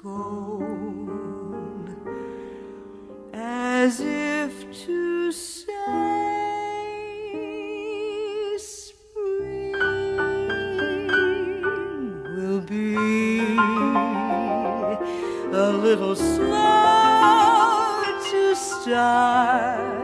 cold, as if to say spring will be a little slow to start.